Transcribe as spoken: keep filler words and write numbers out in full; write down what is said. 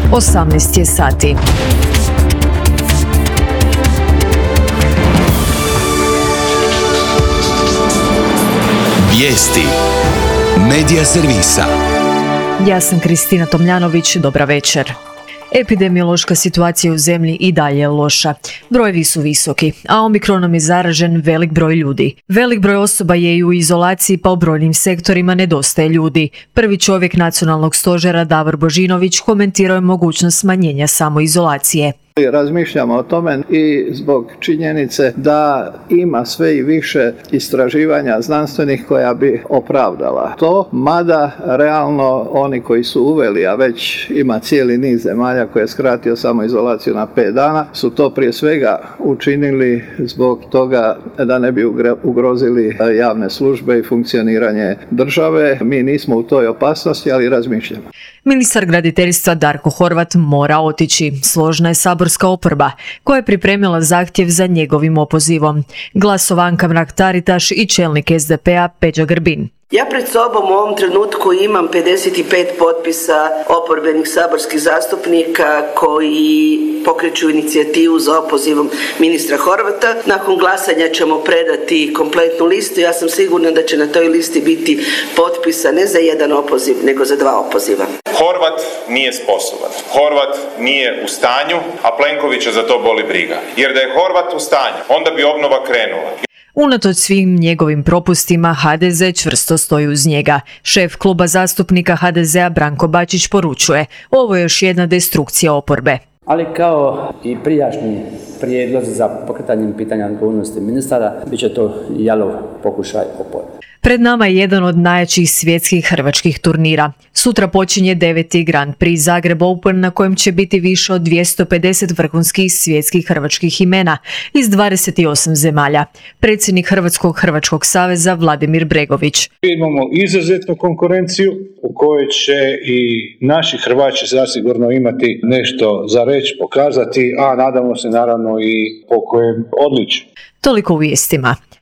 osamnaest je sati. Vijesti Medija servisa. Ja sam Kristina Tomljanović, dobra večer. Epidemiološka situacija u zemlji i dalje je loša. Brojevi su visoki, a omikronom je zaražen velik broj ljudi. Velik broj osoba je i u izolaciji, pa u brojnim sektorima nedostaje ljudi. Prvi čovjek nacionalnog stožera Davor Božinović komentirao je mogućnost smanjenja samoizolacije. Razmišljamo o tome i zbog činjenice da ima sve i više istraživanja znanstvenih koja bi opravdala to, mada realno oni koji su uveli, a već ima cijeli niz zemalja koji je skratio samoizolaciju na pet dana, su to prije svega učinili zbog toga da ne bi ugrozili javne službe i funkcioniranje države. Mi nismo u toj opasnosti, ali razmišljamo. Ministar graditeljstva Darko Horvat mora otići. Složna je saborska oporba koja je pripremila zahtjev za njegovim opozivom. Glasova Anka Mrak-Taritaš i čelnik es de pe a Peđa Grbin. Ja pred sobom u ovom trenutku imam pedeset pet potpisa oporbenih saborskih zastupnika koji pokreću inicijativu za opozivom ministra Horvata. Nakon glasanja ćemo predati kompletnu listu. Ja sam sigurna da će na toj listi biti potpisa ne za jedan opoziv, nego za dva opoziva. Horvat nije sposoban. Horvat nije u stanju, a Plenkovića za to boli briga. Jer da je Horvat u stanju, onda bi obnova krenula. Unatoč svim njegovim propustima, ha de ze čvrsto stoji uz njega. Šef kluba zastupnika ha de zea Branko Bačić poručuje: ovo je još jedna destrukcija oporbe. Ali kao i prijašnji prijedlozi za pokretanjem pitanja odgovornosti ministara, bit će to jalov pokušaj oporbe. Pred nama je jedan od najjačih svjetskih hrvačkih turnira. Sutra počinje deveti Grand Prix Zagreb Open na kojem će biti više od dvjesto pedeset vrhunskih svjetskih hrvačkih imena iz dvadeset osam zemalja. Predsjednik Hrvatskog Hrvačkog saveza Vladimir Bregović. Imamo izuzetnu konkurenciju u kojoj će i naši Hrvaći zasigurno imati nešto za reći, pokazati, a nadamo se naravno i po kojem odličju. Toliko u vijestima.